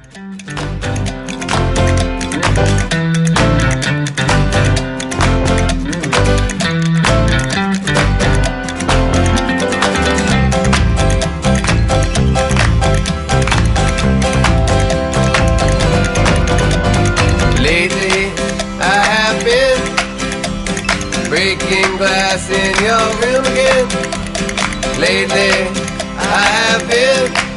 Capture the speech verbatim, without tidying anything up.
Breaking glass in your room again. Lately, I have been